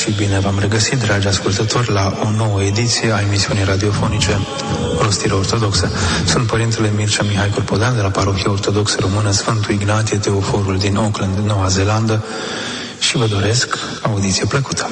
și bine v-am regăsit, dragi ascultători, la o nouă ediție a emisiunii radiofonice Rostirea Ortodoxă. Sunt Părintele Mircea Mihai Corpodan de la Parohia Ortodoxă Română Sfântul Ignatie Teoforul din Auckland, Noua Zeelandă, și vă doresc audiție plăcută.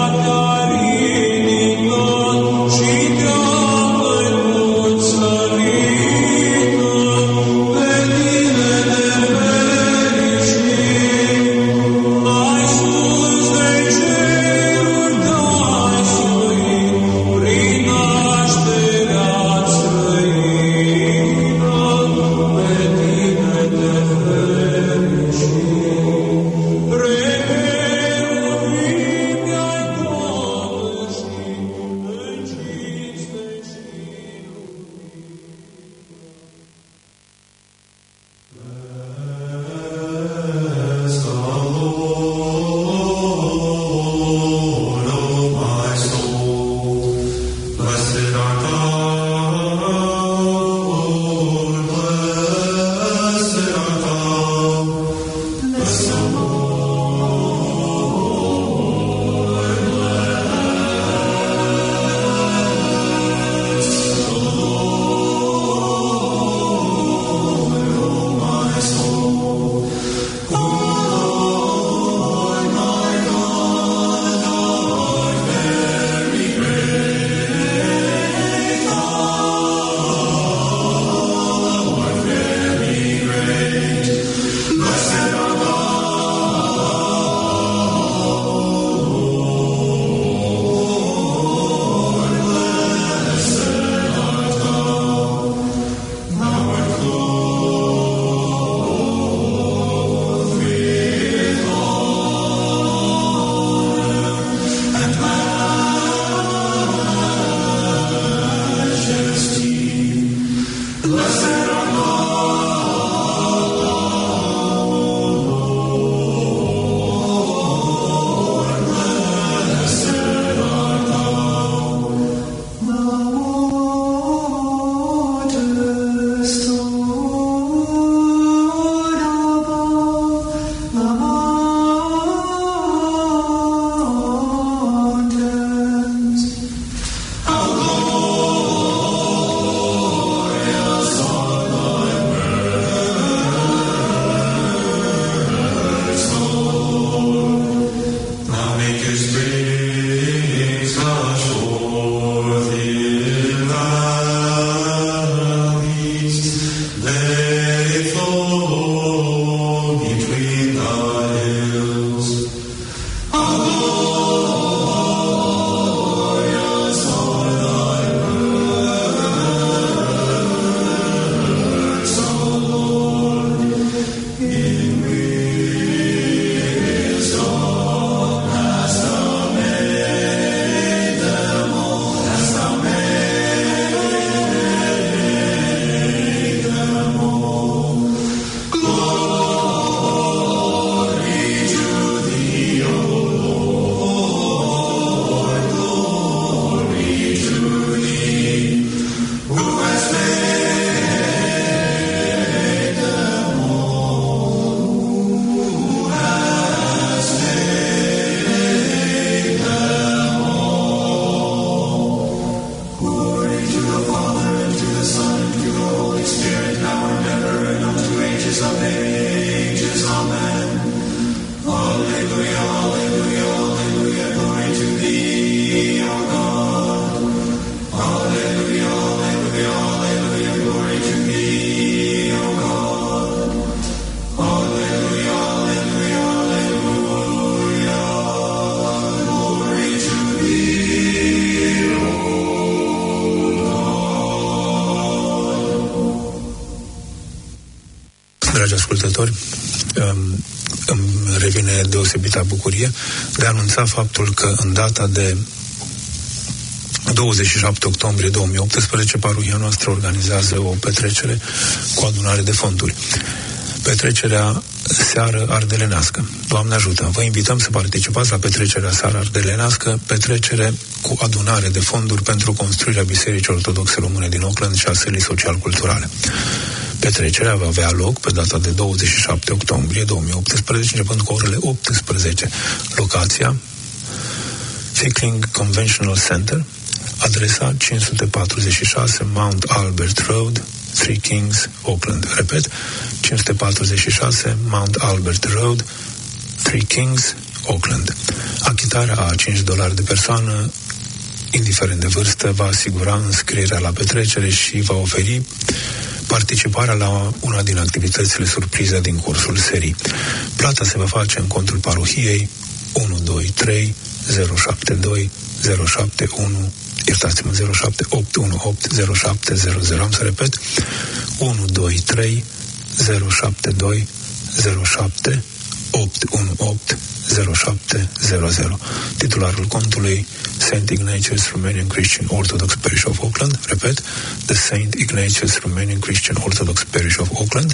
Dragi ascultători, îmi revine deosebită bucurie de a anunța faptul că în data de 27 octombrie 2018 parohia noastră organizează o petrecere cu adunare de fonduri. Petrecerea Seară Ardelenească. Doamne ajută! Vă invităm să participați la petrecerea Seară Ardelenească, petrecere cu adunare de fonduri pentru construirea Bisericii Ortodoxe Române din Auckland și a sălii social-culturale. Petrecerea va avea loc pe data de 27 octombrie 2018, începând cu orele 18. Locația Vickling Conventional Center, adresa 546 Mount Albert Road, Three Kings, Auckland. Repet, 546 Mount Albert Road, Three Kings, Auckland. Achitarea a $5 de persoană, indiferent de vârstă, va asigura înscrierea la petrecere și va oferi participarea la una din activitățile surpriză din cursul serii. Plata se va face în contul parohiei 123 072 071, iertați-mă, 07818 0700. Am să repet, 123 072 07 818 0700. Titularul contului: St. Ignatius Romanian Christian Orthodox Parish of Auckland. Repet, The St. Ignatius Romanian Christian Orthodox Parish of Auckland.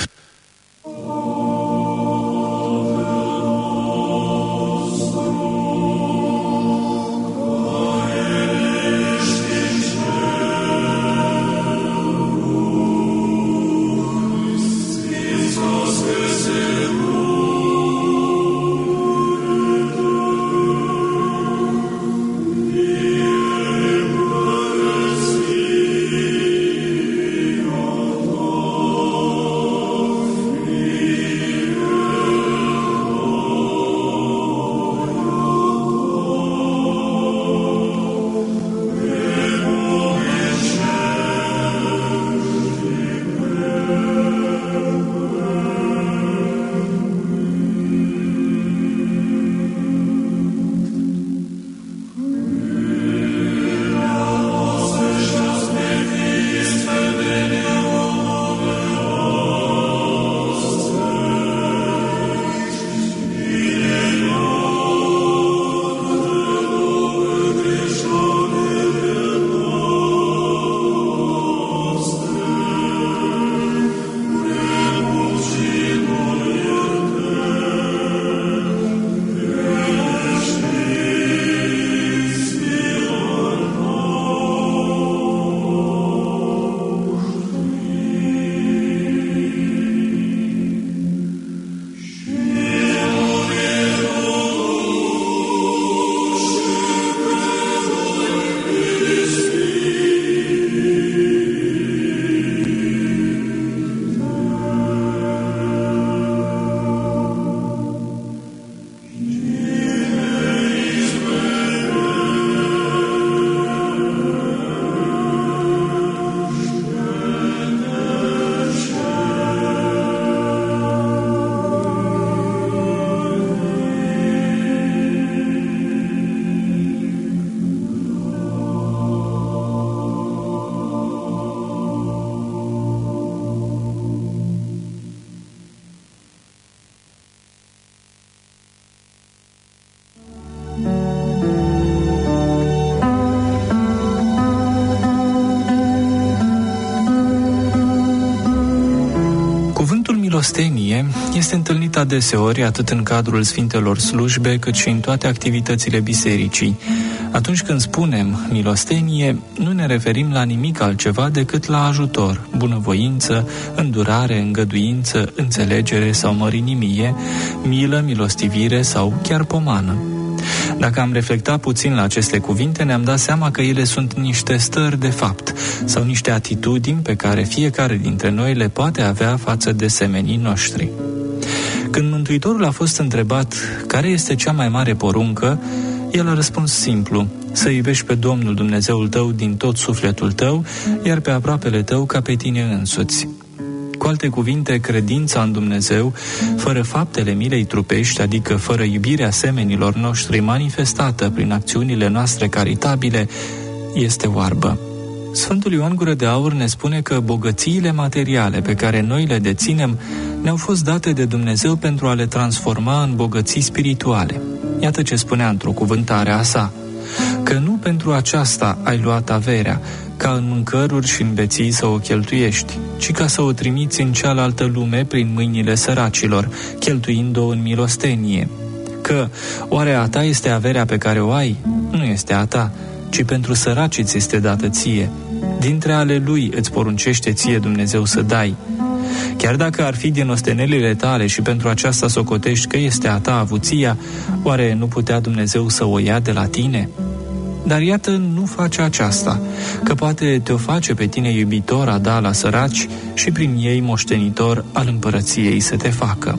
Milostenie este întâlnit adeseori atât în cadrul Sfintelor Slujbe, cât și în toate activitățile bisericii. Atunci când spunem milostenie, nu ne referim la nimic altceva decât la ajutor, bunăvoință, îndurare, îngăduință, înțelegere sau mărinimie, milă, milostivire sau chiar pomană. Dacă am reflectat puțin la aceste cuvinte, ne-am dat seama că ele sunt niște stări de fapt sau niște atitudini pe care fiecare dintre noi le poate avea față de semenii noștri. Când Mântuitorul a fost întrebat care este cea mai mare poruncă, el a răspuns simplu: să iubești pe Domnul Dumnezeul tău din tot sufletul tău, iar pe aproapele tău ca pe tine însuți. Cu alte cuvinte, credința în Dumnezeu, fără faptele milei trupești, adică fără iubirea semenilor noștri manifestată prin acțiunile noastre caritabile, este oarbă. Sfântul Ioan Gură de Aur ne spune că bogățiile materiale pe care noi le deținem ne-au fost date de Dumnezeu pentru a le transforma în bogății spirituale. Iată ce spunea într-o cuvântare a sa: că nu pentru aceasta ai luat averea, ca în mâncăruri și în beții să o cheltuiești, ci ca să o trimiți în cealaltă lume prin mâinile săracilor, cheltuind-o în milostenie. Că oare a ta este averea pe care o ai? Nu este a ta, ci pentru săraci ți este dată ție. Dintre ale lui îți poruncește ție Dumnezeu să dai. Chiar dacă ar fi din ostenelile tale și pentru aceasta socotești că este a ta avuția, oare nu putea Dumnezeu să o ia de la tine? Dar iată, nu face aceasta, că poate te-o face pe tine iubitor a da la săraci și prin ei moștenitor al împărăției să te facă.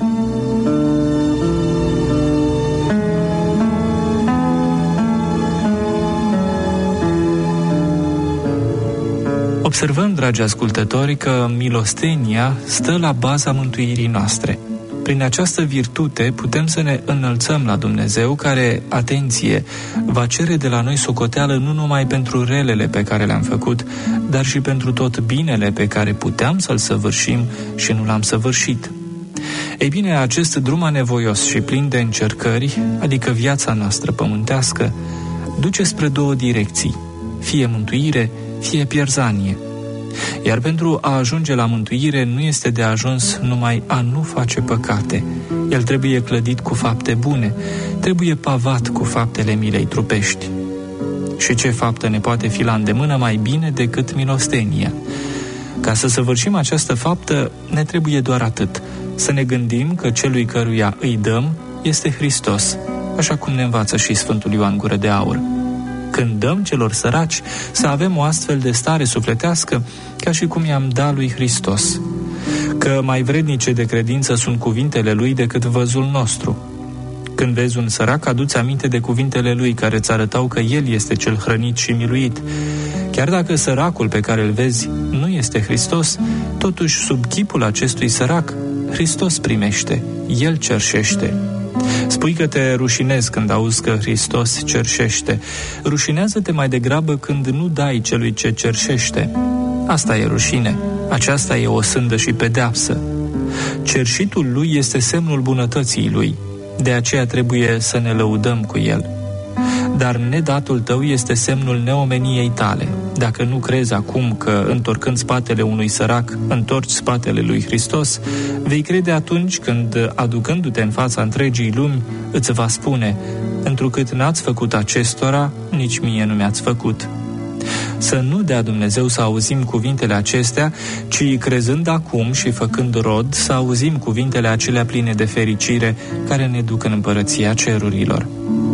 Observăm, dragi ascultători, că milostenia stă la baza mântuirii noastre. Prin această virtute putem să ne înălțăm la Dumnezeu, care, atenție, va cere de la noi socoteală nu numai pentru relele pe care le-am făcut, dar și pentru tot binele pe care puteam să-l săvârșim și nu l-am săvârșit. Ei bine, acest drum anevoios și plin de încercări, adică viața noastră pământească, duce spre două direcții, fie mântuire, fie pierzanie. Iar pentru a ajunge la mântuire nu este de ajuns numai a nu face păcate. El trebuie clădit cu fapte bune, trebuie pavat cu faptele milei trupești. Și ce faptă ne poate fi la îndemână mai bine decât milostenia? Ca să săvârșim această faptă, ne trebuie doar atât, să ne gândim că celui căruia îi dăm este Hristos, așa cum ne învață și Sfântul Ioan Gură de Aur. Când dăm celor săraci, să avem o astfel de stare sufletească ca și cum i-am dat lui Hristos. Că mai vrednice de credință sunt cuvintele lui decât văzul nostru. Când vezi un sărac, adu-ți aminte de cuvintele lui care îți arătau că el este cel hrănit și miluit. Chiar dacă săracul pe care îl vezi nu este Hristos, totuși sub chipul acestui sărac, Hristos primește, el cerșește. Spui că te rușinezi când auzi că Hristos cerșește. Rușinează-te mai degrabă când nu dai celui ce cerșește. Asta e rușine, aceasta e o sândă și pedeapsă. Cerșitul lui este semnul bunătății lui, de aceea trebuie să ne lăudăm cu el. Dar nedatul tău este semnul neomeniei tale. Dacă nu crezi acum că, întorcând spatele unui sărac, întorci spatele lui Hristos, vei crede atunci când, aducându-te în fața întregii lumi, îți va spune: întrucât n-ați făcut acestora, nici mie nu mi-ați făcut. Să nu dea Dumnezeu să auzim cuvintele acestea, ci crezând acum și făcând rod, să auzim cuvintele acelea pline de fericire care ne duc în împărăția cerurilor.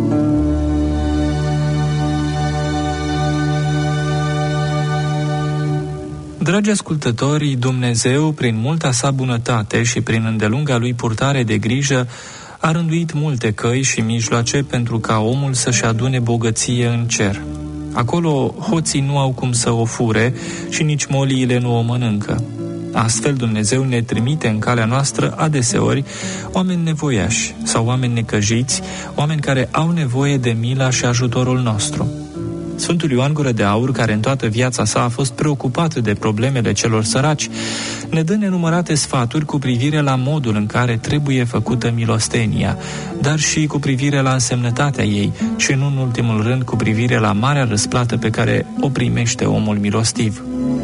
Dragi ascultători, Dumnezeu, prin multa sa bunătate și prin îndelunga lui purtare de grijă, a rânduit multe căi și mijloace pentru ca omul să-și adune bogăție în cer. Acolo hoții nu au cum să o fure și nici moliile nu o mănâncă. Astfel Dumnezeu ne trimite în calea noastră adeseori oameni nevoiași sau oameni necăjiți, oameni care au nevoie de mila și ajutorul nostru. Sfântul Ioan Gură de Aur, care în toată viața sa a fost preocupat de problemele celor săraci, ne dă nenumărate sfaturi cu privire la modul în care trebuie făcută milostenia, dar și cu privire la însemnătatea ei și, nu în ultimul rând, cu privire la marea răsplată pe care o primește omul milostiv.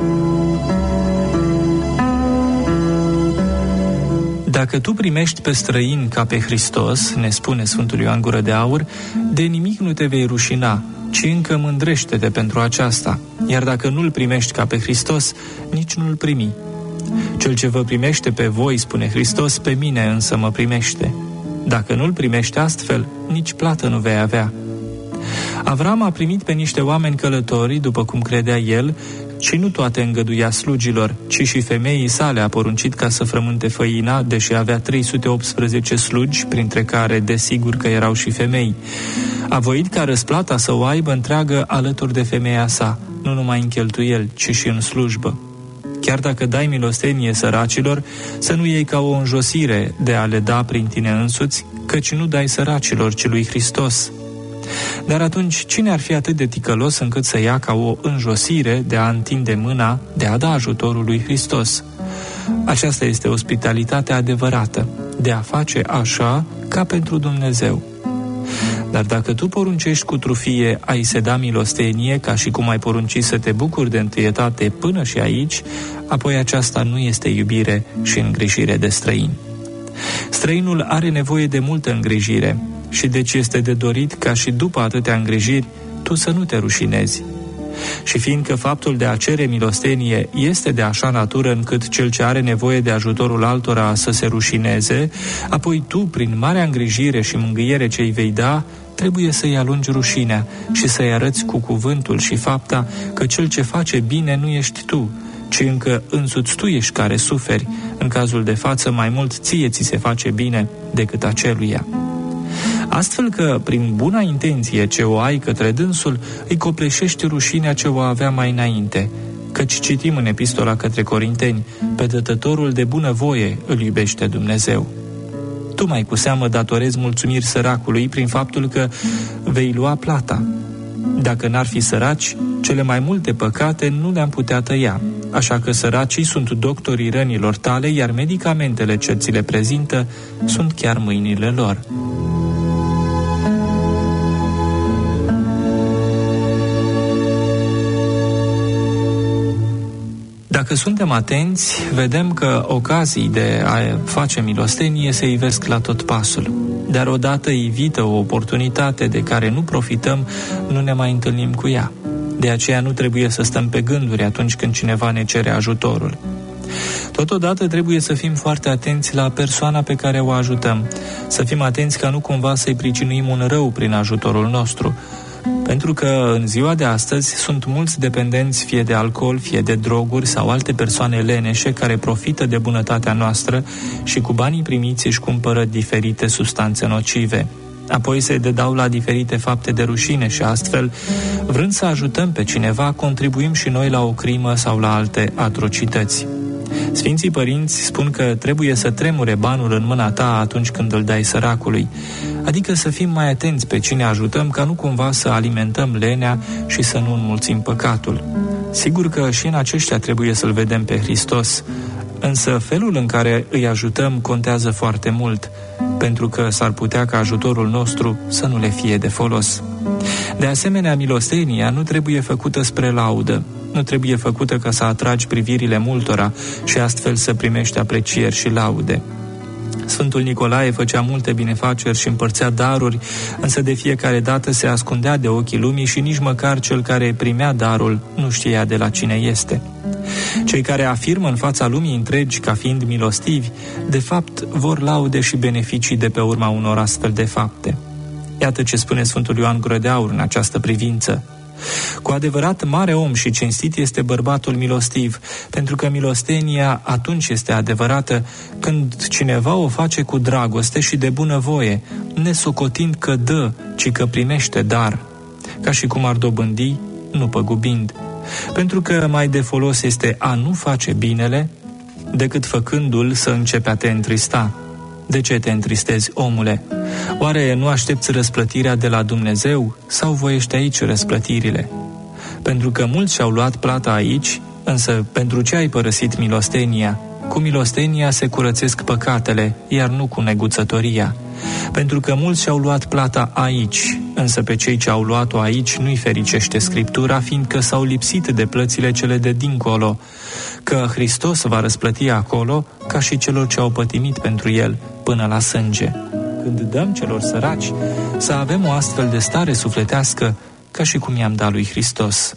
Dacă tu primești pe străin ca pe Hristos, ne spune Sfântul Ioan Gură de Aur, de nimic nu te vei rușina, ci încă mândrește-te pentru aceasta, iar dacă nu-L primești ca pe Hristos, nici nu-L primi. Cel ce vă primește pe voi, spune Hristos, pe mine însă mă primește. Dacă nu-L primești astfel, nici plată nu vei avea. Avram a primit pe niște oameni călători, după cum credea el, și nu toate îngăduia slugilor, ci și femeii sale a poruncit ca să frământe făina, deși avea 318 slugi, printre care desigur că erau și femei. A voit ca răsplata să o aibă întreagă alături de femeia sa, nu numai în cheltuieli, ci și în slujbă. Chiar dacă dai milostenie săracilor, să nu iei ca o înjosire de a le da prin tine însuți, căci nu dai săracilor, ci lui Hristos. Dar atunci, cine ar fi atât de ticălos încât să ia ca o înjosire de a întinde mâna, de a da ajutorul lui Hristos? Aceasta este ospitalitatea adevărată, de a face așa ca pentru Dumnezeu. Dar dacă tu poruncești cu trufie a-i se da milostenie, ca și cum ai porunci să te bucuri de întâietate până și aici, apoi aceasta nu este iubire și îngrijire de străini. Străinul are nevoie de multă îngrijire și deci este de dorit ca și după atâtea îngrijiri tu să nu te rușinezi. Și fiindcă faptul de a cere milostenie este de așa natură încât cel ce are nevoie de ajutorul altora să se rușineze, apoi tu, prin marea îngrijire și mângâiere ce îi vei da, trebuie să-i alungi rușinea și să-i arăți cu cuvântul și fapta că cel ce face bine nu ești tu, ci încă însuți tu ești care suferi. În cazul de față, mai mult ție ți se face bine decât aceluia. Astfel că, prin buna intenție ce o ai către dânsul, îi copleșești rușinea ce o avea mai înainte, căci citim în epistola către Corinteni, pe dătătorul de bunăvoie îl iubește Dumnezeu. Tu mai cu seamă datorezi mulțumiri săracului prin faptul că vei lua plata. Dacă n-ar fi săraci, cele mai multe păcate nu le-am putea tăia, așa că săracii sunt doctorii rănilor tale, iar medicamentele ce ți le prezintă sunt chiar mâinile lor. Dacă suntem atenți, vedem că ocazii de a face milostenie se ivesc la tot pasul. Dar odată ivită o oportunitate de care nu profităm, nu ne mai întâlnim cu ea. De aceea nu trebuie să stăm pe gânduri atunci când cineva ne cere ajutorul. Totodată trebuie să fim foarte atenți la persoana pe care o ajutăm, să fim atenți ca nu cumva să-i pricinuim un rău prin ajutorul nostru, pentru că în ziua de astăzi sunt mulți dependenți fie de alcool, fie de droguri sau alte persoane leneșe care profită de bunătatea noastră și cu banii primiți își cumpără diferite substanțe nocive. Apoi se dedau la diferite fapte de rușine și astfel, vrând să ajutăm pe cineva, contribuim și noi la o crimă sau la alte atrocități. Sfinții părinți spun că trebuie să tremure banul în mâna ta atunci când îl dai săracului, adică să fim mai atenți pe cine ajutăm ca nu cumva să alimentăm lenea și să nu înmulțim păcatul. Sigur că și în aceștia trebuie să-L vedem pe Hristos, însă felul în care îi ajutăm contează foarte mult, pentru că s-ar putea ca ajutorul nostru să nu le fie de folos. De asemenea, milostenia nu trebuie făcută spre laudă, nu trebuie făcută ca să atragi privirile multora și astfel să primești aprecieri și laude. Sfântul Nicolae făcea multe binefaceri și împărțea daruri, însă de fiecare dată se ascundea de ochii lumii și nici măcar cel care primea darul nu știa de la cine este. Cei care afirmă în fața lumii întregi ca fiind milostivi, de fapt vor laude și beneficii de pe urma unor astfel de fapte. Iată ce spune Sfântul Ioan Gură de Aur în această privință. Cu adevărat, mare om și cinstit este bărbatul milostiv, pentru că milostenia atunci este adevărată când cineva o face cu dragoste și de bunăvoie, nesocotind că dă, ci că primește dar, ca și cum ar dobândi, nu păgubind. Pentru că mai de folos este a nu face binele, decât făcându-l să începe a te întrista. De ce te întristezi, omule? Oare nu aștepți răsplătirea de la Dumnezeu sau voiești aici răsplătirile? Pentru că mulți și-au luat plata aici, însă pentru ce ai părăsit milostenia? Cu milostenia se curățesc păcatele, iar nu cu neguțătoria. Pentru că mulți și-au luat plata aici, însă pe cei ce au luat-o aici nu-i fericește Scriptura, fiindcă s-au lipsit de plățile cele de dincolo, că Hristos va răsplăti acolo ca și celor ce au pătimit pentru El până la sânge. Când dăm celor săraci, să avem o astfel de stare sufletească ca și cum i-am dat lui Hristos.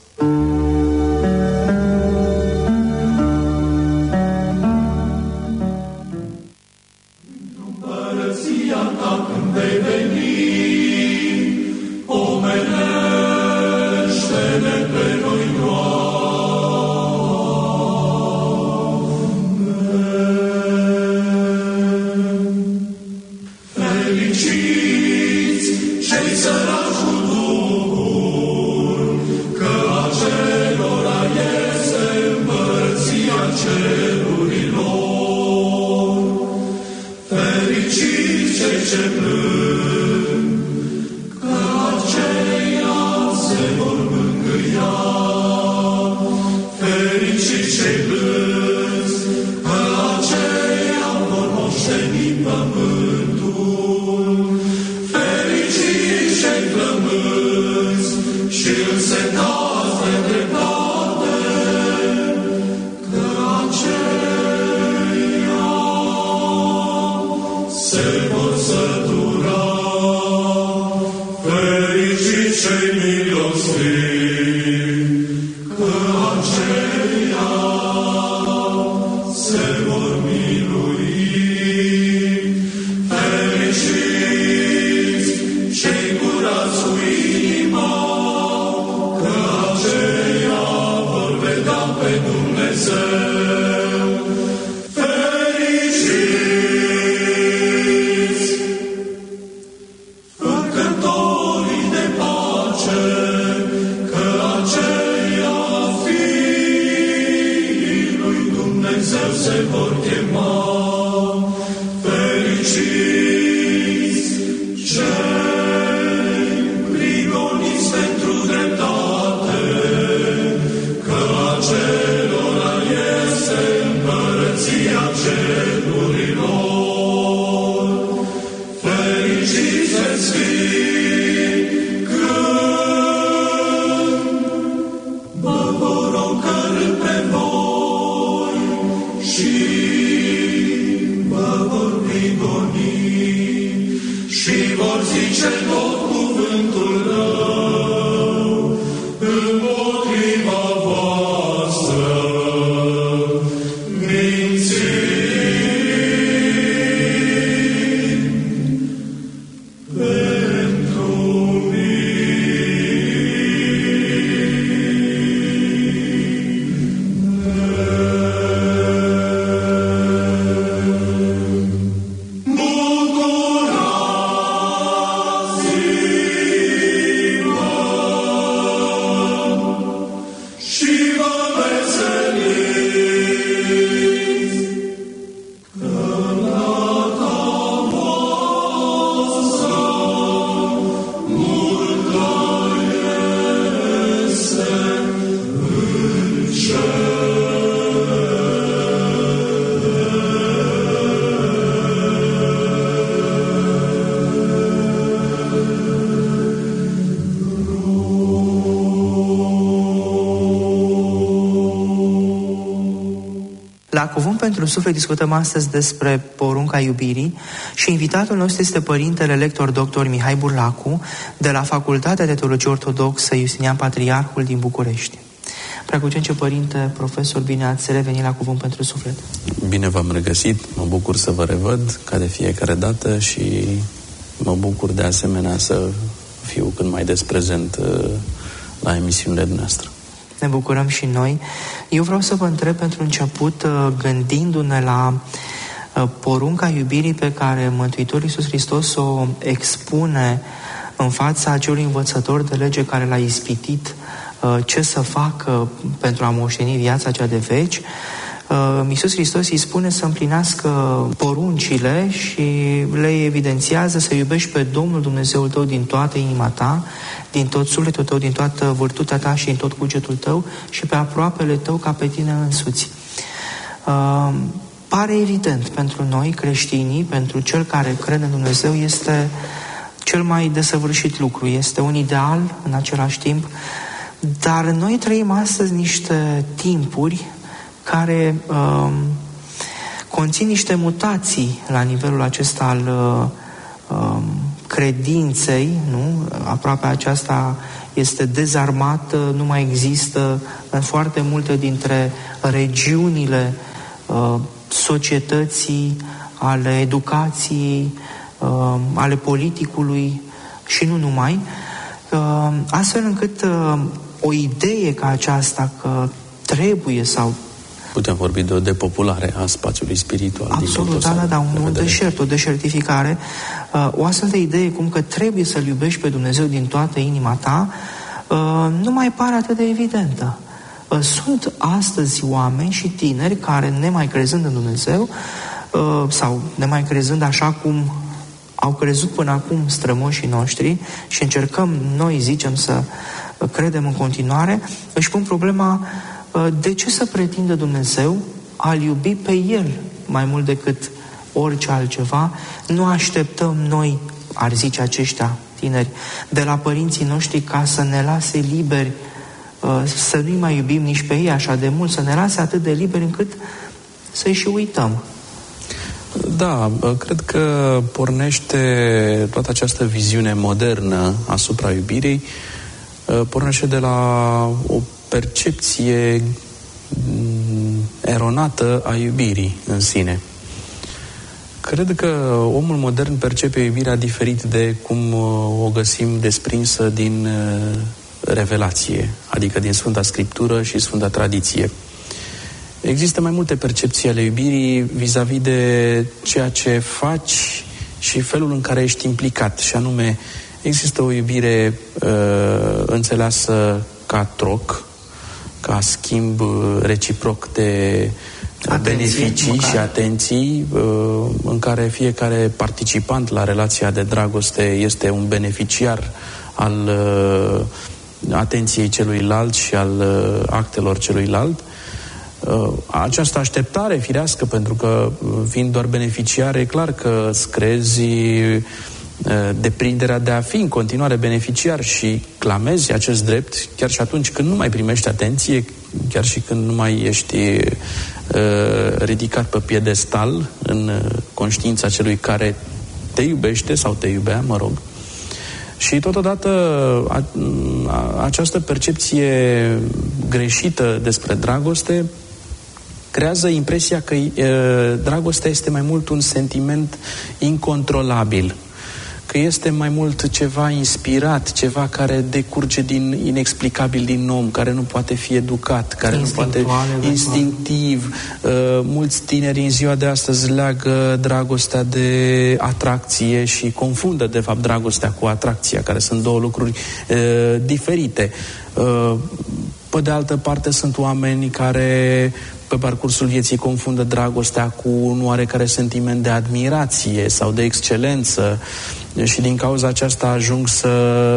Fericiți cei milostivi, La Cuvânt pentru Suflet discutăm astăzi despre porunca iubirii și invitatul nostru este părintele lector dr. Mihai Burlacu de la Facultatea de Teologie Ortodoxă Iustinian Patriarhul din București. Preacucence părinte, profesor, bine ați revenit la Cuvânt pentru Suflet. Bine v-am regăsit, mă bucur să vă revăd ca de fiecare dată și mă bucur de asemenea să fiu cât mai des prezent la emisiunile noastre. Ne bucurăm și noi. Eu vreau să vă întreb pentru început, gândindu-ne la porunca iubirii pe care Mântuitorul Iisus Hristos o expune în fața acelui învățător de lege care l-a ispitit ce să facă pentru a moșteni viața cea de veci. Iisus Hristos îi spune să împlinească poruncile și le evidențiază să iubești pe Domnul Dumnezeul tău din toată inima ta, din tot sufletul tău, din toată vârtutea ta și din tot cugetul tău și pe aproapele tău ca pe tine însuți. Pare evident pentru noi, creștinii, pentru cel care crede în Dumnezeu, este cel mai desăvârșit lucru, este un ideal în același timp, dar noi trăim astăzi niște timpuri care conțin niște mutații la nivelul acesta al credinței, nu? Aproape aceasta este dezarmată, nu mai există în foarte multe dintre regiunile societății, ale educației, ale politicului și nu numai, astfel încât o idee ca aceasta că trebuie sau putem vorbi de o depopulare a spațiului spiritual. Absolut, un deșert, o deșertificare. O astfel de idee cum că trebuie să-L iubești pe Dumnezeu din toată inima ta, nu mai pare atât de evidentă. Sunt astăzi oameni și tineri care, nemai crezând în Dumnezeu, sau nemai crezând așa cum au crezut până acum strămoșii noștri și încercăm noi, zicem, să credem în continuare, își pun problema: de ce să pretindă Dumnezeu a-L iubi pe El mai mult decât orice altceva? Nu așteptăm noi, ar zice aceștia tineri, de la părinții noștri ca să ne lase liberi, să nu-i mai iubim nici pe ei așa de mult, să ne lase atât de liberi încât să-i și uităm. Da, cred că pornește toată această viziune modernă asupra iubirii, pornește de la o percepție eronată a iubirii în sine. Cred că omul modern percepe iubirea diferit de cum o găsim desprinsă din revelație, adică din Sfânta Scriptură și Sfânta Tradiție. Există mai multe percepții ale iubirii vis-a-vis de ceea ce faci și felul în care ești implicat, și anume există o iubire înțeleasă ca troc, ca schimb reciproc de beneficii și atenții, în care fiecare participant la relația de dragoste este un beneficiar al atenției celuilalt și al actelor celuilalt. Această așteptare firească, pentru că fiind doar beneficiar, e clar că îți crezi deprinderea de a fi în continuare beneficiar și clamezi acest drept chiar și atunci când nu mai primești atenție, chiar și când nu mai ești ridicat pe piedestal în conștiința celui care te iubește sau te iubea, mă rog. Și totodată această percepție greșită despre dragoste creează impresia că dragostea este mai mult un sentiment incontrolabil, că este mai mult ceva inspirat, ceva care decurge inexplicabil din om, care nu poate fi educat, care nu poate instinctiv. Mulți tineri în ziua de astăzi leagă dragostea de atracție și confundă de fapt dragostea cu atracția, care sunt două lucruri diferite. Pe de altă parte sunt oameni care pe parcursul vieții confundă dragostea cu un oarecare sentiment de admirație sau de excelență și din cauza aceasta ajung să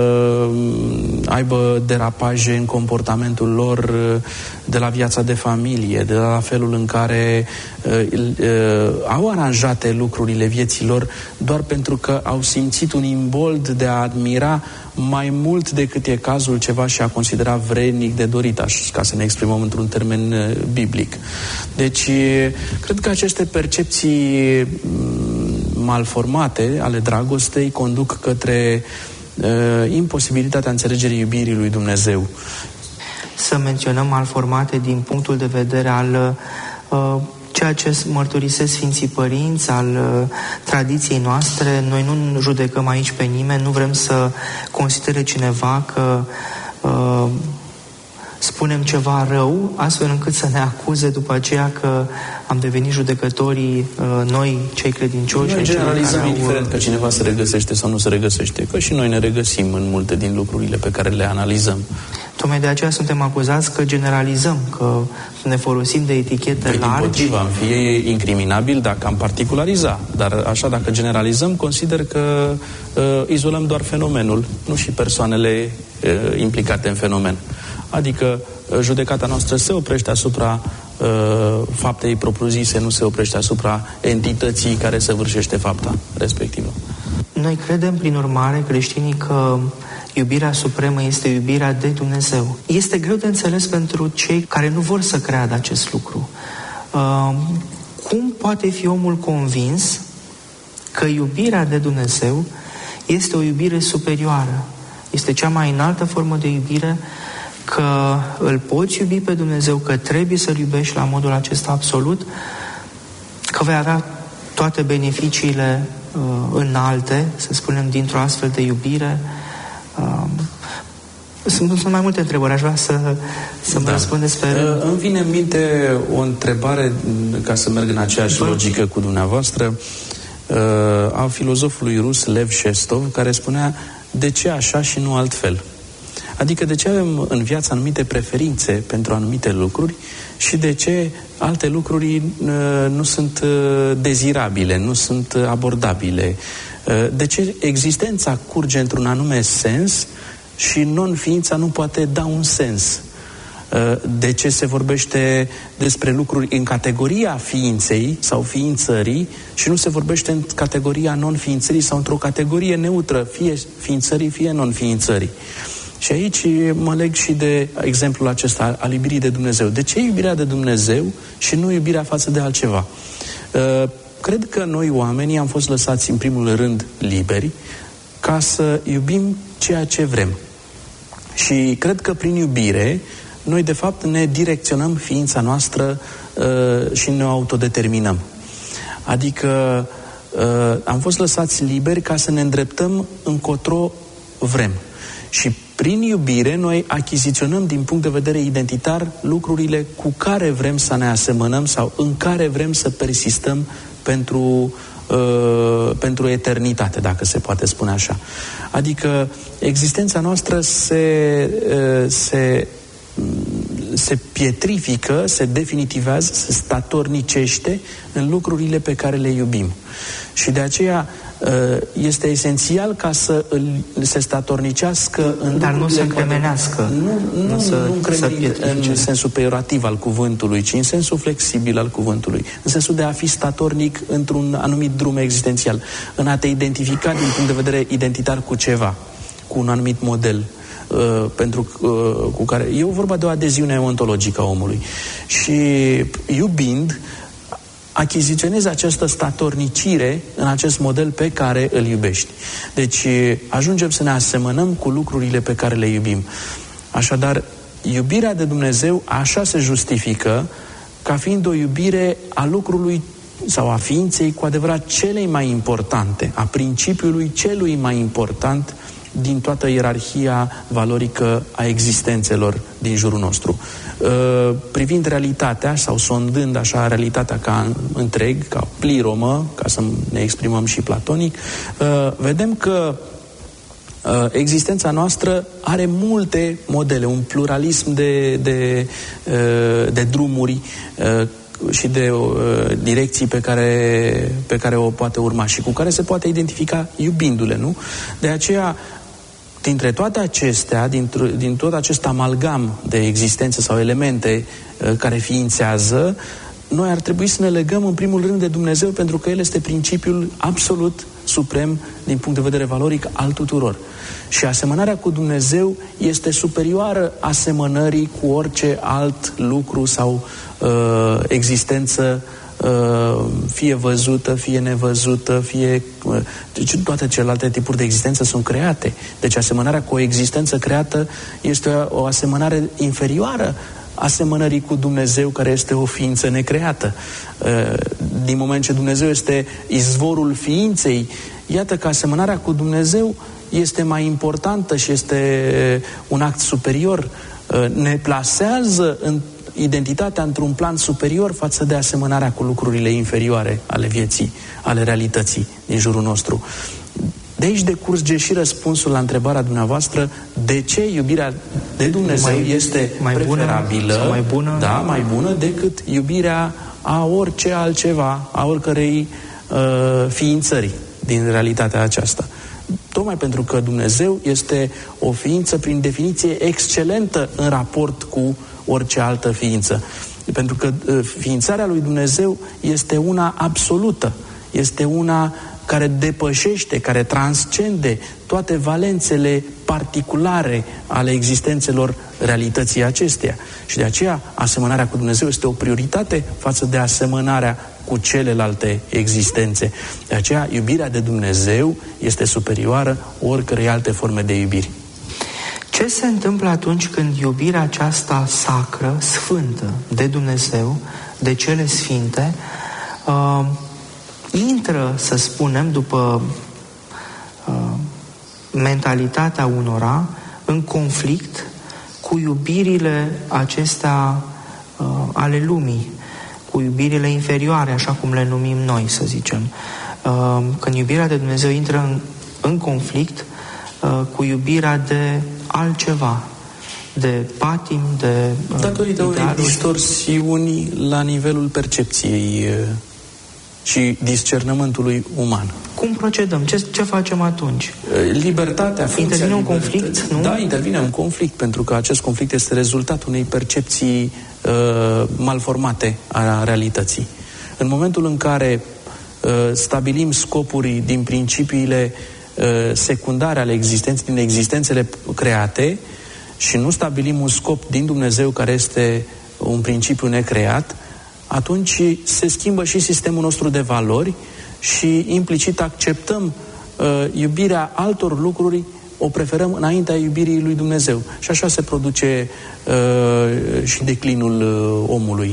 aibă derapaje în comportamentul lor de la viața de familie, de la felul în care au aranjate lucrurile vieții lor doar pentru că au simțit un imbold de a admira mai mult decât e cazul ceva și a considera vrednic de dorit, ca să ne exprimăm într-un termen biblic. Deci, cred că aceste percepții malformate ale dragostei conduc către imposibilitatea înțelegerii iubirii lui Dumnezeu. Să menționăm malformate din punctul de vedere al ceea ce mărturisesc Sfinții Părinți, al tradiției noastre. Noi nu judecăm aici pe nimeni, nu vrem să considere cineva că spunem ceva rău, astfel încât să ne acuze după aceea că am devenit judecătorii noi, cei credincioși. Noi generalizăm indiferent că cineva se regăsește sau nu se regăsește, că și noi ne regăsim în multe din lucrurile pe care le analizăm. Tocmai de aceea suntem acuzați că generalizăm, că ne folosim de etichete largi. Dimpotrivă, am fi incriminabil dacă am particularizat, dar așa dacă generalizăm, consider că izolăm doar fenomenul, nu și persoanele implicate în fenomen. Adică judecata noastră se oprește asupra faptei propriu-zise, nu se oprește asupra entității care săvârșește fapta respectivă. Noi credem, prin urmare, creștinii, că iubirea supremă este iubirea de Dumnezeu. Este greu de înțeles pentru cei care nu vor să creadă acest lucru. Cum poate fi omul convins că iubirea de Dumnezeu este o iubire superioară? Este cea mai înaltă formă de iubire, că îl poți iubi pe Dumnezeu, că trebuie să-L iubești la modul acesta absolut, că vei avea toate beneficiile înalte, să spunem, dintr-o astfel de iubire. Sunt mai multe întrebări, aș vrea să mă răspundeți pe rând. Îmi vine în minte o întrebare, ca să merg în aceeași logică cu dumneavoastră, a filozofului rus Lev Shestov, care spunea: de ce așa și nu altfel? Adică de ce avem în viață anumite preferințe pentru anumite lucruri și de ce alte lucruri nu sunt dezirabile, nu sunt abordabile? De ce existența curge într-un anume sens și non-ființa nu poate da un sens? De ce se vorbește despre lucruri în categoria ființei sau ființării și nu se vorbește în categoria non-ființării sau într-o categorie neutră, fie ființării, fie non-ființării? Și aici mă leg și de exemplul acesta al iubirii de Dumnezeu. De ce iubirea de Dumnezeu și nu iubirea față de altceva? Cred că noi oamenii am fost lăsați în primul rând liberi ca să iubim ceea ce vrem. Și cred că prin iubire noi de fapt ne direcționăm ființa noastră și ne autodeterminăm. Adică am fost lăsați liberi ca să ne îndreptăm încotro vrem. Și prin iubire noi achiziționăm din punct de vedere identitar lucrurile cu care vrem să ne asemănăm sau în care vrem să persistăm pentru eternitate, dacă se poate spune așa. Adică existența noastră se pietrifică, se definitivează, se statornicește în lucrurile pe care le iubim. Și de aceea este esențial ca să se statornicească în dar nu se încremenească. Nu în sensul peiorativ al cuvântului, ci în sensul flexibil al cuvântului, în sensul de a fi statornic într-un anumit drum existențial, în a te identifica din punct de vedere identitar cu ceva, cu un anumit model. Cu care e vorba de o adeziune ontologică a omului. Și iubind, achiziționezi această statornicire în acest model pe care îl iubești. Deci ajungem să ne asemănăm cu lucrurile pe care le iubim. Așadar, iubirea de Dumnezeu așa se justifică ca fiind o iubire a lucrului sau a ființei cu adevărat celei mai importante, a principiului celui mai important din toată ierarhia valorică a existențelor din jurul nostru. Privind realitatea sau sondând așa realitatea ca întreg, ca pliromă, ca să ne exprimăm și platonic, vedem că existența noastră are multe modele, un pluralism de drumuri și de direcții pe care o poate urma și cu care se poate identifica iubindu-le, nu? De aceea, dintre toate acestea, din tot acest amalgam de existențe sau elemente care ființează, noi ar trebui să ne legăm în primul rând de Dumnezeu, pentru că El este principiul absolut suprem din punct de vedere valoric al tuturor. Și asemănarea cu Dumnezeu este superioară asemănării cu orice alt lucru sau existență, fie văzută, fie nevăzută, deci toate celelalte tipuri de existență sunt create. Deci asemănarea cu o existență creată este o asemănare inferioară asemănării cu Dumnezeu, care este o ființă necreată. Din moment ce Dumnezeu este izvorul ființei, iată că asemănarea cu Dumnezeu este mai importantă și este un act superior. Ne plasează în identitatea într-un plan superior față de asemănarea cu lucrurile inferioare ale vieții, ale realității din jurul nostru. De aici decurge și răspunsul la întrebarea dumneavoastră: de ce iubirea de Dumnezeu este mai preferabilă, mai bună decât iubirea a orice altceva, a oricărei ființări din realitatea aceasta. Tocmai pentru că Dumnezeu este o ființă prin definiție excelentă în raport cu orice altă ființă. Pentru că ființarea lui Dumnezeu este una absolută, este una care depășește, care transcende toate valențele particulare ale existențelor realității acesteia. Și de aceea asemănarea cu Dumnezeu este o prioritate față de asemănarea cu celelalte existențe. De aceea iubirea de Dumnezeu este superioară oricărei alte forme de iubiri. Ce se întâmplă atunci când iubirea aceasta sacră, sfântă de Dumnezeu, de cele sfinte, intră, să spunem, după mentalitatea unora, în conflict cu iubirile acestea ale lumii, cu iubirile inferioare, așa cum le numim noi, să zicem. Când iubirea de Dumnezeu intră în conflict cu iubirea de altceva, de patim, de datorită unei distorsiuni la nivelul percepției și discernământului uman. Cum procedăm? Ce facem atunci? Libertatea, intervine un conflict, nu? Da, intervine un conflict, pentru că acest conflict este rezultatul unei percepții malformate a realității. În momentul în care stabilim scopuri din principiile secundare ale existenței, din existențele create, și nu stabilim un scop din Dumnezeu, care este un principiu necreat, atunci se schimbă și sistemul nostru de valori și implicit acceptăm iubirea altor lucruri o preferăm înaintea iubirii lui Dumnezeu. Și așa se produce și declinul omului.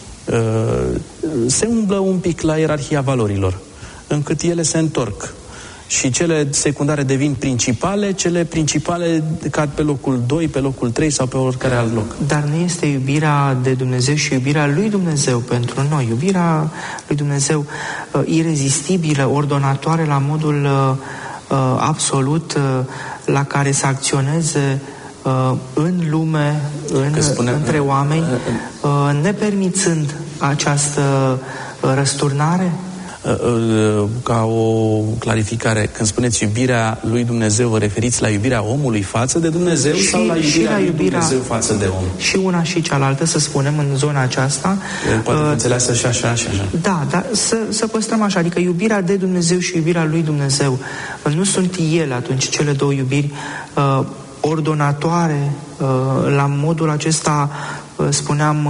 Se umblă un pic la ierarhia valorilor, încât ele se întorc. Și cele secundare devin principale, cele principale cad pe locul 2, pe locul 3 sau pe oricare alt loc. Dar nu este iubirea de Dumnezeu și iubirea lui Dumnezeu pentru noi. Iubirea lui Dumnezeu irezistibilă, ordonatoare la modul absolut la care să acționeze în lume, între oameni, nepermițând această răsturnare? Ca o clarificare, când spuneți iubirea lui Dumnezeu, vă referiți la iubirea omului față de Dumnezeu sau la iubirea lui Dumnezeu față de om? Și una și cealaltă, să spunem, în zona aceasta. Poate înțeleasă și așa, și așa. Da, dar să păstrăm așa, adică iubirea de Dumnezeu și iubirea lui Dumnezeu nu sunt ele atunci cele două iubiri ordonatoare la modul acesta, spuneam,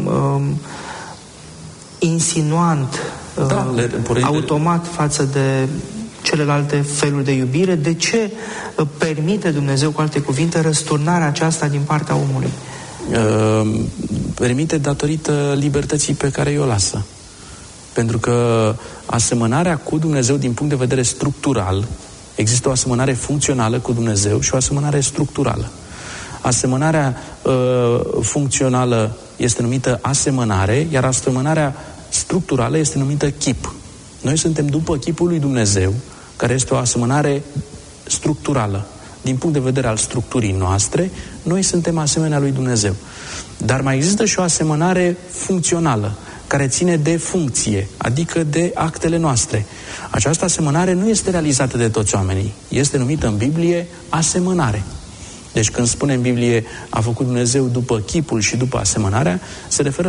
insinuant, automat față de celelalte feluri de iubire. De ce permite Dumnezeu, cu alte cuvinte, răsturnarea aceasta din partea omului? Permite datorită libertății pe care o lasă. Pentru că asemănarea cu Dumnezeu din punct de vedere structural, există o asemănare funcțională cu Dumnezeu și o asemănare structurală. Asemănarea funcțională este numită asemănare, iar asemănarea structurală este numită chip. Noi suntem după chipul lui Dumnezeu, care este o asemănare structurală. Din punct de vedere al structurii noastre, noi suntem asemenea lui Dumnezeu. Dar mai există și o asemănare funcțională, care ține de funcție, adică de actele noastre. Această asemănare nu este realizată de toți oamenii. Este numită în Biblie asemănare. Deci când spune în Biblie a făcut Dumnezeu după chipul și după asemănarea, se referă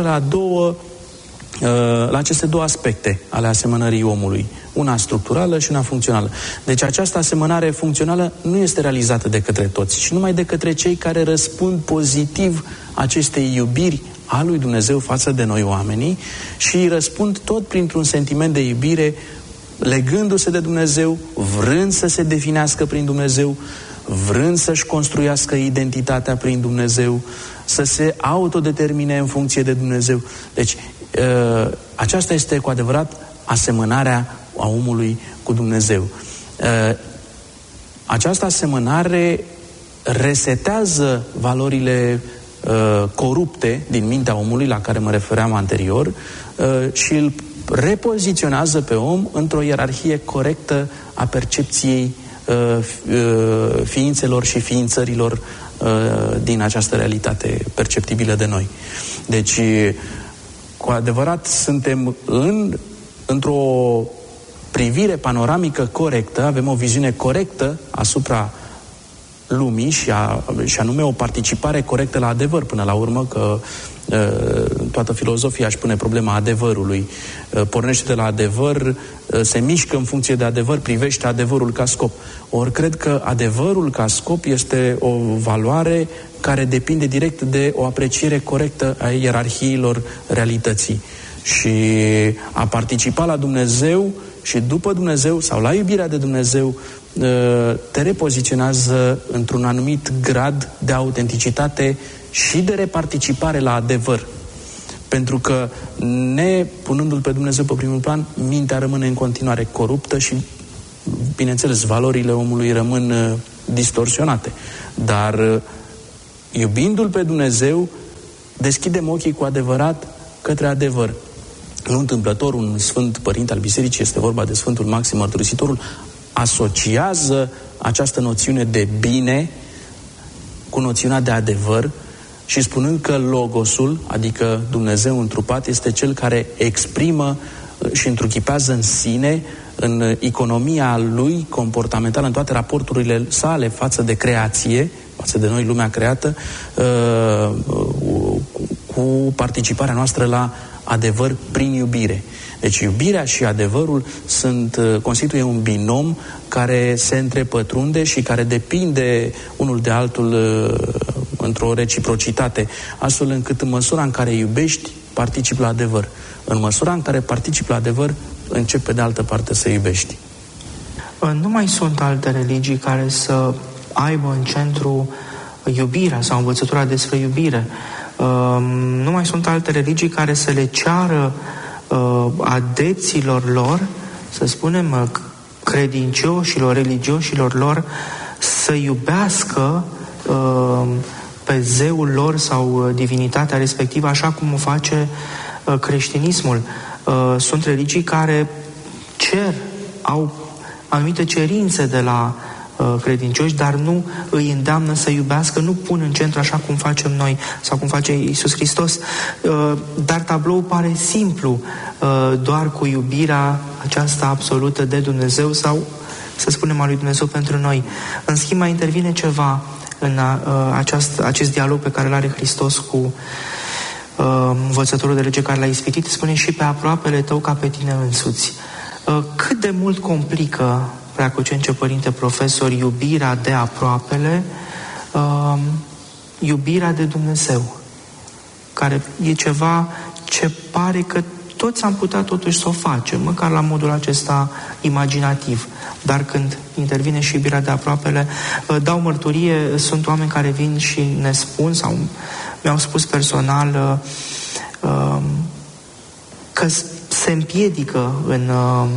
la aceste două aspecte ale asemănării omului, una structurală și una funcțională. Deci această asemănare funcțională nu este realizată de către toți, ci numai de către cei care răspund pozitiv acestei iubiri a lui Dumnezeu față de noi oamenii și răspund tot printr-un sentiment de iubire, legându-se de Dumnezeu, vrând să se definească prin Dumnezeu, vrând să-și construiască identitatea prin Dumnezeu, să se autodetermine în funcție de Dumnezeu. Deci aceasta este cu adevărat asemănarea a omului cu Dumnezeu. Această asemănare resetează valorile corupte din mintea omului, la care mă refeream anterior, și îl repoziționează pe om într-o ierarhie corectă a percepției ființelor și ființărilor din această realitate perceptibilă de noi. Deci, cu adevărat, suntem într-o privire panoramică corectă, avem o viziune corectă asupra lumii și anume o participare corectă la adevăr, până la urmă, că toată filozofia își pune problema adevărului. Pornește de la adevăr, se mișcă în funcție de adevăr, privește adevărul ca scop. Ori cred că adevărul ca scop este o valoare care depinde direct de o apreciere corectă a ierarhiilor realității. Și a participa la Dumnezeu și după Dumnezeu sau la iubirea de Dumnezeu te repoziționează într-un anumit grad de autenticitate și de reparticipare la adevăr. Pentru că, nepunându-L pe Dumnezeu pe primul plan, mintea rămâne în continuare coruptă și, bineînțeles, valorile omului rămân distorsionate. Dar, iubindu-L pe Dumnezeu, deschidem ochii cu adevărat către adevăr. Nu întâmplător, un Sfânt Părinte al Bisericii, este vorba de Sfântul Maxim Mărturisitorul, asociază această noțiune de bine cu noțiunea de adevăr și spunând că Logosul, adică Dumnezeu întrupat, este cel care exprimă și întruchipează în sine, în economia lui comportamentală, în toate raporturile sale față de creație, față de noi, lumea creată, cu participarea noastră la adevăr prin iubire. Deci iubirea și adevărul constituie un binom care se întrepătrunde și care depinde unul de altul într-o reciprocitate, astfel încât în măsura în care iubești, participi la adevăr. În măsura în care participi la adevăr, începi pe de altă parte să iubești. Nu mai sunt alte religii care să aibă în centru iubirea sau învățătura despre iubire. Nu mai sunt alte religii care să le ceară adepților lor, să spunem credincioșilor, religioșilor lor, să iubească pe zeul lor sau divinitatea respectivă, așa cum o face creștinismul. Sunt religii care au anumite cerințe de la credincioși, dar nu îi îndeamnă să iubească, nu pun în centru așa cum facem noi sau cum face Iisus Hristos. Dar tabloul pare simplu, doar cu iubirea aceasta absolută de Dumnezeu sau, să spunem, a lui Dumnezeu pentru noi. În schimb, mai intervine ceva în acest dialog pe care îl are Hristos cu învățătorul de lege care l-a ispitit. Spune: și pe aproapele tău ca pe tine însuți. Cât de mult complică, Preacocence Părinte Profesor, iubirea de aproapele, iubirea de Dumnezeu, care e ceva ce pare că toți am putea totuși să o facem, măcar la modul acesta imaginativ. Dar când intervine și iubirea de aproapele, dau mărturie, sunt oameni care vin și ne spun sau mi-au spus personal că se împiedică în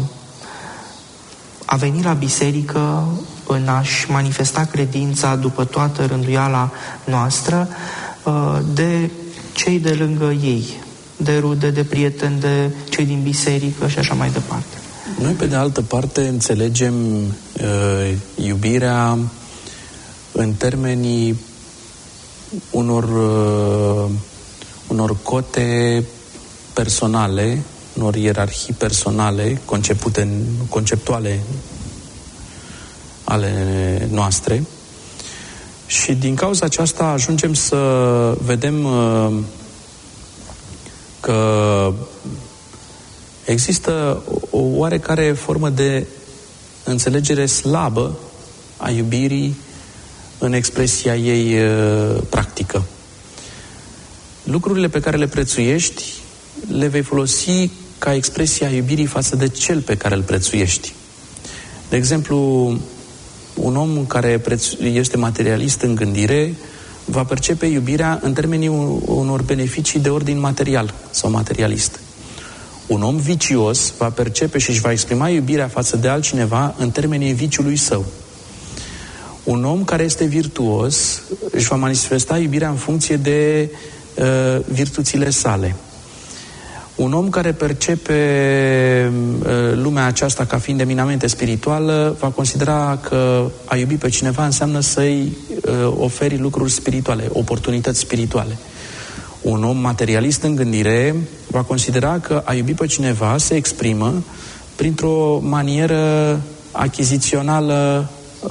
a veni la biserică, în a-și manifesta credința după toată rânduiala noastră, de cei de lângă ei, de rude, de prieteni, de cei din biserică și așa mai departe. Noi, pe de altă parte, înțelegem iubirea în termenii unor cote personale, unor ierarhii personale, conceptuale ale noastre. Și din cauza aceasta ajungem să vedem că există o oarecare formă de înțelegere slabă a iubirii în expresia ei practică. Lucrurile pe care le prețuiești le vei folosi ca expresia iubirii față de cel pe care îl prețuiești. De exemplu, un om care este materialist în gândire va percepe iubirea în termenii unor beneficii de ordin material sau materialist. Un om vicios va percepe și își va exprima iubirea față de altcineva în termenii viciului său. Un om care este virtuos își va manifesta iubirea în funcție de virtuțile sale. Un om care percepe lumea aceasta ca fiind eminamente spirituală va considera că a iubi pe cineva înseamnă să-i oferi lucruri spirituale, oportunități spirituale. Un om materialist în gândire va considera că a iubi pe cineva se exprimă printr-o manieră achizițională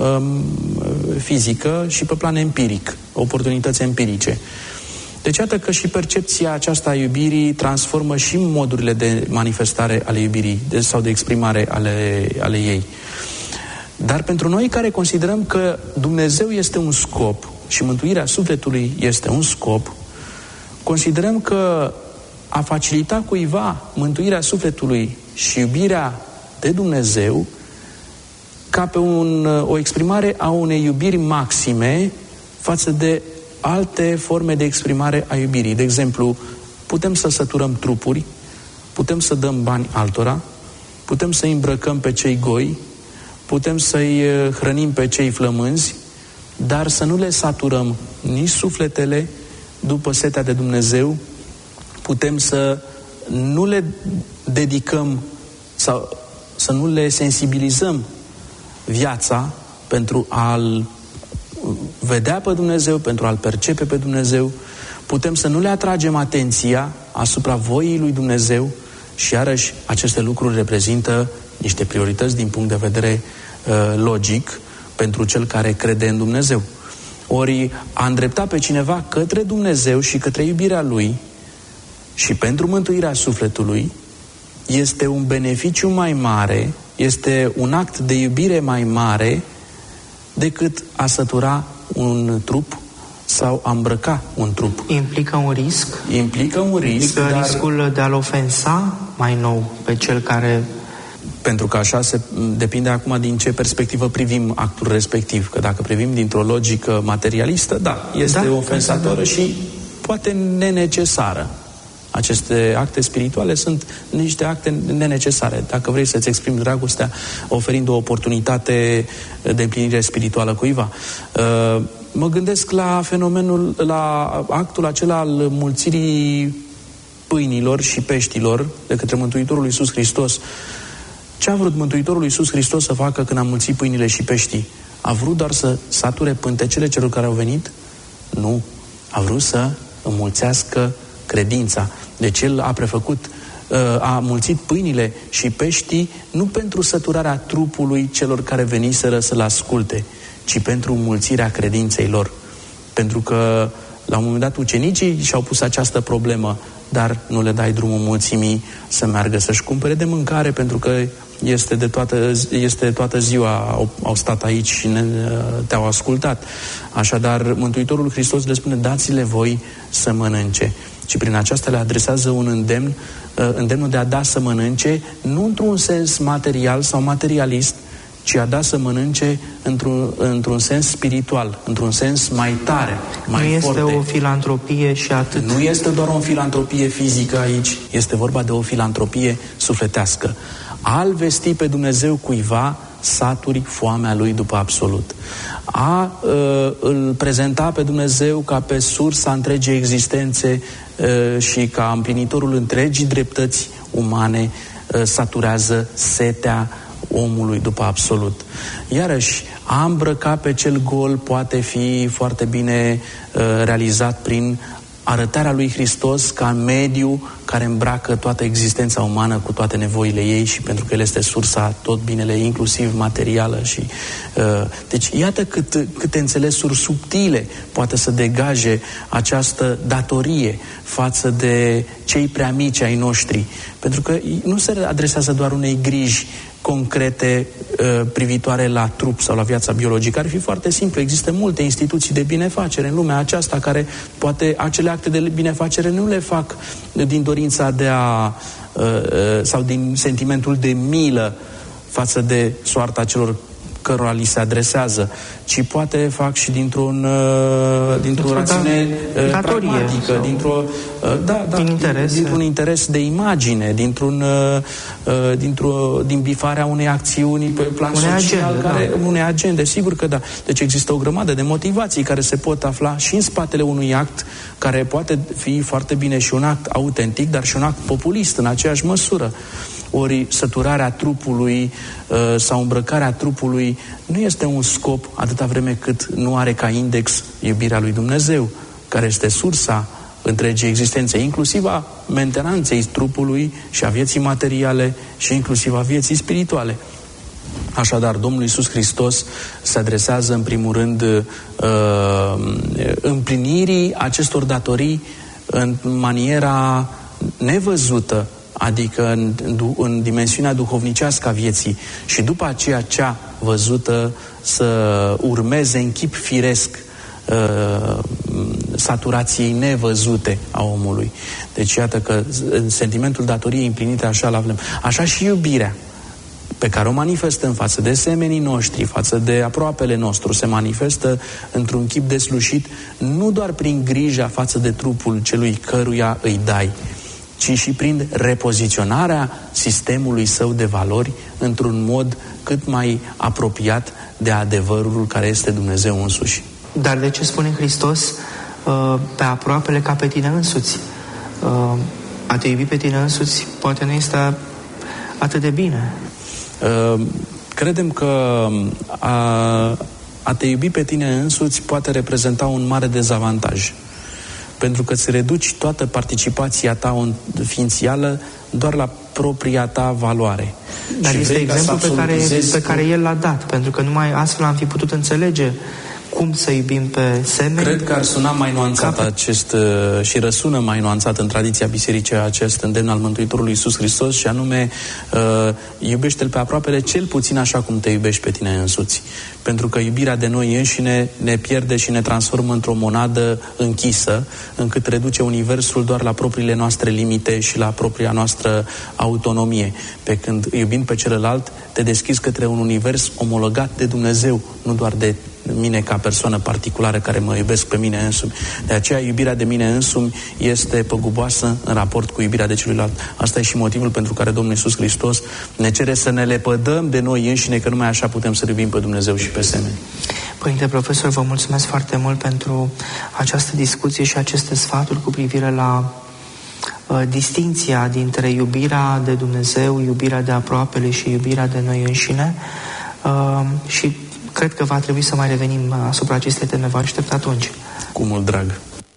fizică și pe plan empiric, oportunități empirice. Deci iată că și percepția aceasta a iubirii transformă și modurile de manifestare ale iubirii sau de exprimare ale ei. Dar pentru noi care considerăm că Dumnezeu este un scop și mântuirea sufletului este un scop, considerăm că a facilita cuiva mântuirea sufletului și iubirea de Dumnezeu ca pe o exprimare a unei iubiri maxime față de alte forme de exprimare a iubirii. De exemplu, putem să săturăm trupuri, putem să dăm bani altora, putem să îmbrăcăm pe cei goi, putem să-i hrănim pe cei flămânzi, dar să nu le saturăm nici sufletele după setea de Dumnezeu, putem să nu le dedicăm sau să nu le sensibilizăm viața pentru a-L vedea pe Dumnezeu, pentru a-L percepe pe Dumnezeu, putem să nu le atragem atenția asupra voii lui Dumnezeu și iarăși aceste lucruri reprezintă niște priorități din punct de vedere logic pentru cel care crede în Dumnezeu. Ori a îndrepta pe cineva către Dumnezeu și către iubirea Lui și pentru mântuirea sufletului este un beneficiu mai mare, este un act de iubire mai mare decât a sătura un trup sau a îmbrăca un trup. Implică un risc? Implică un risc, dar riscul de a-l ofensa mai nou pe cel care Pentru că așa depinde acum din ce perspectivă privim actul respectiv. Că dacă privim dintr-o logică materialistă, da, este ofensatoră și poate nenecesară. Aceste acte spirituale sunt niște acte nenecesare. Dacă vrei să-ți exprimi dragostea oferind o oportunitate de împlinire spirituală cuiva. Mă gândesc la fenomenul, la actul acela al mulțirii pâinilor și peștilor de către Mântuitorul Iisus Hristos. Ce a vrut Mântuitorul Iisus Hristos să facă când a mulțit pâinile și peștii? A vrut doar să sature pântecele celor care au venit? Nu. A vrut să înmulțească credința. Deci el a prefăcut, a mulțit pâinile și peștii nu pentru săturarea trupului celor care veniseră să-l asculte, ci pentru mulțirea credinței lor. Pentru că la un moment dat ucenicii și-au pus această problemă, dar nu le dai drumul mulțimii să meargă să-și cumpere de mâncare, pentru că este toată ziua au stat aici și te-au ascultat. Așadar, Mântuitorul Hristos le spune, dați-le voi să mănânce. Și prin aceasta le adresează un îndemn, îndemnul de a da să mănânce, nu într-un sens material sau materialist, ci a da să mănânce într-un sens spiritual, într-un sens mai tare, mai forte. Nu este o filantropie și atât. Nu este doar o filantropie fizică aici, este vorba de o filantropie sufletească. A-L vesti pe Dumnezeu cuiva saturi foamea lui după absolut. Îl prezenta pe Dumnezeu ca pe sursa întregii existențe și ca împlinitorul întregii dreptăți umane saturează setea omului după absolut. Iarăși, a îmbrăca pe cel gol poate fi foarte bine realizat prin arătarea lui Hristos ca mediu care îmbracă toată existența umană cu toate nevoile ei și pentru că El este sursa tot binele, inclusiv materială. Deci iată câte înțelesuri subtile poate să degaje această datorie față de cei prea mici ai noștri. Pentru că nu se adresează doar unei griji concrete privitoare la trup sau la viața biologică. Ar fi foarte simplu. Există multe instituții de binefacere în lumea aceasta care poate acele acte de binefacere nu le fac din dorința de a sau din sentimentul de milă față de soarta celor cărora li se adresează, ci poate fac și dintr-o rațiune pragmatică, dintr-un interes de imagine, din bifarea unei acțiuni pe plan social, unei agende, sigur că da. Deci există o grămadă de motivații care se pot afla și în spatele unui act care poate fi foarte bine și un act autentic, dar și un act populist în aceeași măsură. Ori săturarea trupului sau îmbrăcarea trupului nu este un scop atâta vreme cât nu are ca index iubirea lui Dumnezeu, care este sursa întregii existențe, inclusiv a mentenanței trupului și a vieții materiale și inclusiv a vieții spirituale. Așadar, Domnul Iisus Hristos se adresează în primul rând împlinirii acestor datorii în maniera nevăzută, adică în dimensiunea duhovnicească a vieții, și după aceea cea văzută să urmeze în chip firesc saturației nevăzute a omului. Deci iată că în sentimentul datoriei împlinite așa l-avem. Așa și iubirea pe care o manifestăm față de semenii noștri, față de aproapele nostru, se manifestă într-un chip deslușit, nu doar prin grija față de trupul celui căruia îi dai, ci și prin repoziționarea sistemului său de valori într-un mod cât mai apropiat de adevărul care este Dumnezeu însuși. Dar de ce spune Hristos pe aproapele ca pe tine însuți? A te iubi pe tine însuți poate nu este atât de bine. Credem că a te iubi pe tine însuți poate reprezenta un mare dezavantaj, pentru că îți reduci toată participația ta ființială doar la propria ta valoare. Dar este exemplul pe care El l-a dat, pentru că numai astfel am fi putut înțelege cum să iubim pe semeni. Cred că ar suna mai nuanțat și răsună mai nuanțat în tradiția bisericii acest îndemn al Mântuitorului Iisus Hristos, și anume iubește-L pe aproapele cel puțin așa cum te iubești pe tine însuți. Pentru că iubirea de noi înșine ne pierde și ne transformă într-o monadă închisă, încât reduce universul doar la propriile noastre limite și la propria noastră autonomie. Pe când, iubind pe celălalt, te deschizi către un univers omologat de Dumnezeu, nu doar de mine ca persoană particulară care mă iubesc pe mine însumi. De aceea iubirea de mine însumi este păguboasă în raport cu iubirea de celuilalt. Asta e și motivul pentru care Domnul Iisus Hristos ne cere să ne lepădăm de noi înșine, că numai așa putem să iubim pe Dumnezeu și pe semeni. Părinte profesor, vă mulțumesc foarte mult pentru această discuție și aceste sfaturi cu privire la distinția dintre iubirea de Dumnezeu, iubirea de aproapele și iubirea de noi înșine. Și cred că va trebui să mai revenim asupra acestei teme. Vă aștept atunci. Cu mult drag.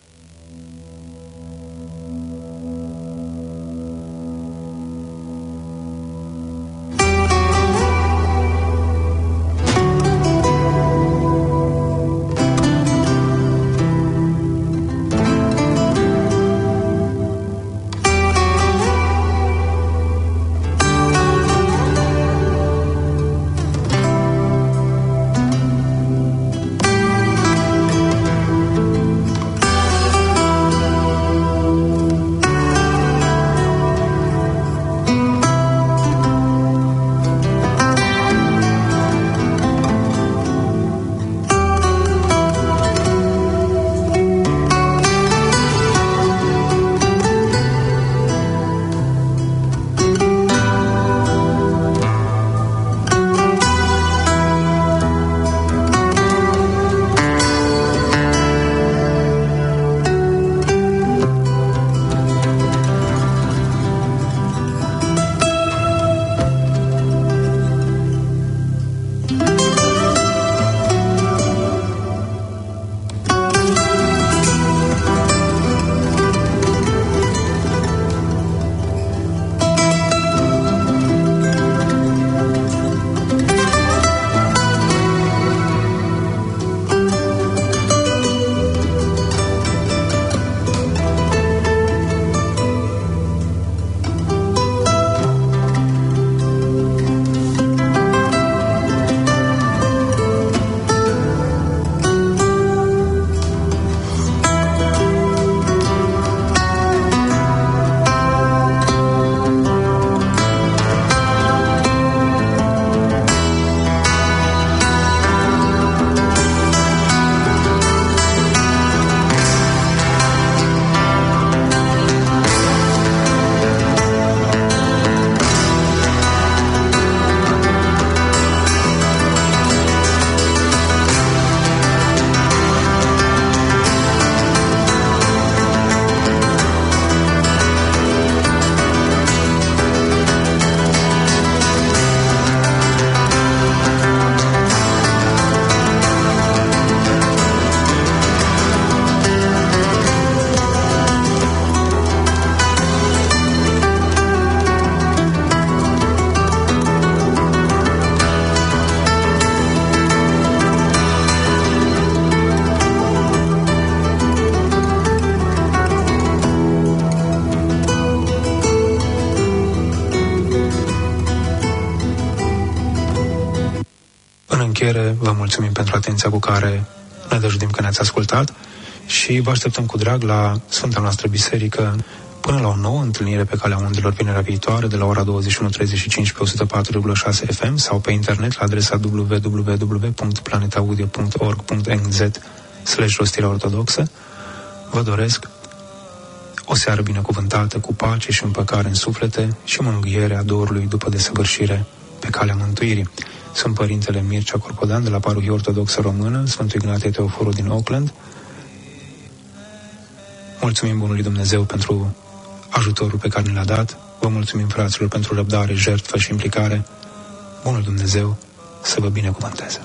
Vă mulțumim pentru atenția cu care ne dăjduim că ne-ați ascultat și vă așteptăm cu drag la Sfânta noastră Biserică până la o nouă întâlnire pe calea undelor vinerea viitoare de la ora 21:35 pe 104,6 FM sau pe internet la adresa www.planetaudio.org.nz/Rostirea Ortodoxă. Vă doresc o seară binecuvântată cu pace și împăcare în suflete și mângâierea dorului după desăvârșire pe calea mântuirii. Sunt Părintele Mircea Corpodan de la Parohia Ortodoxă Română, Sfântul Ignatie Teoforul din Auckland. Mulțumim Bunului Dumnezeu pentru ajutorul pe care ne l-a dat. Vă mulțumim, fraților, pentru răbdare, jertfă și implicare. Bunul Dumnezeu să vă binecuvânteze.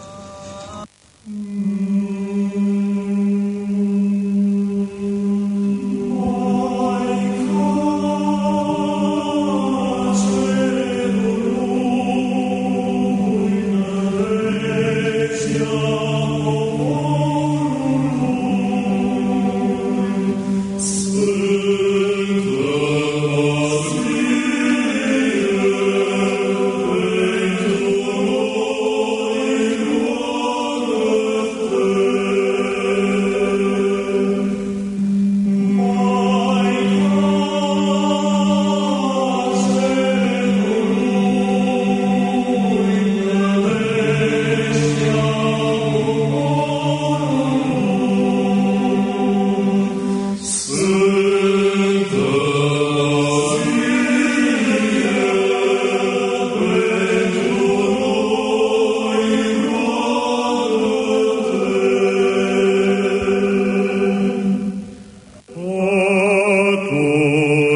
Oh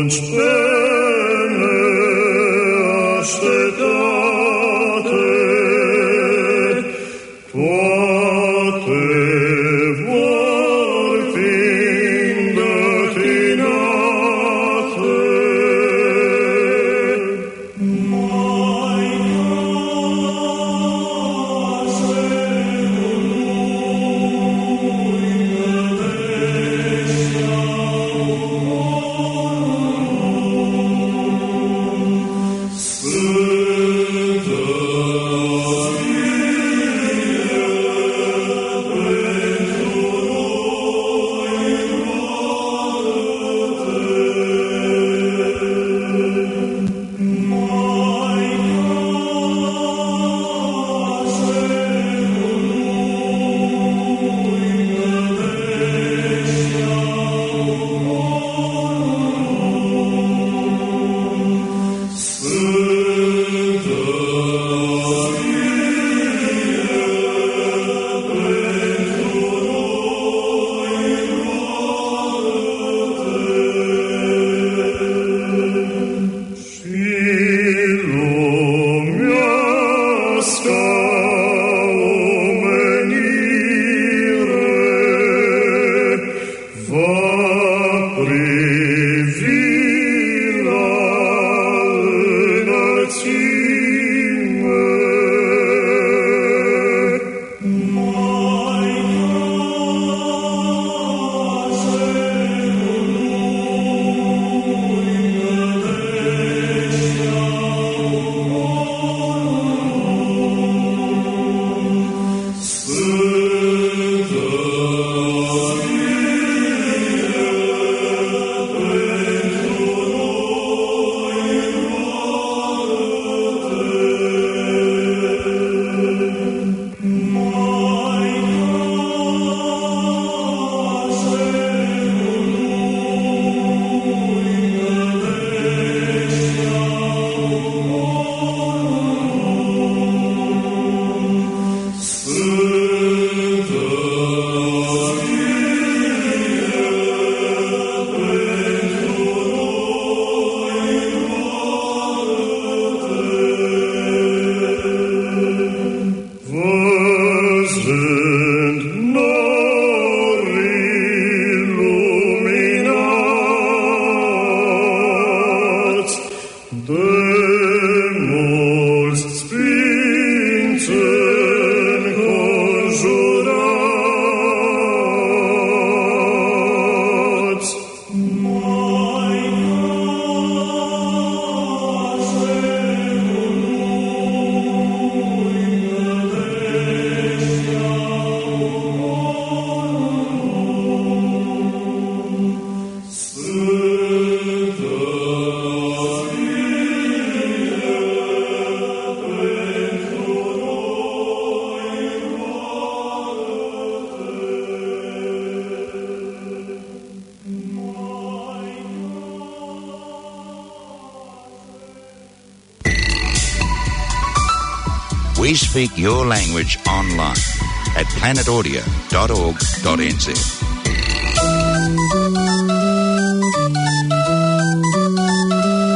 We speak your language online at planetaudio.org.nz.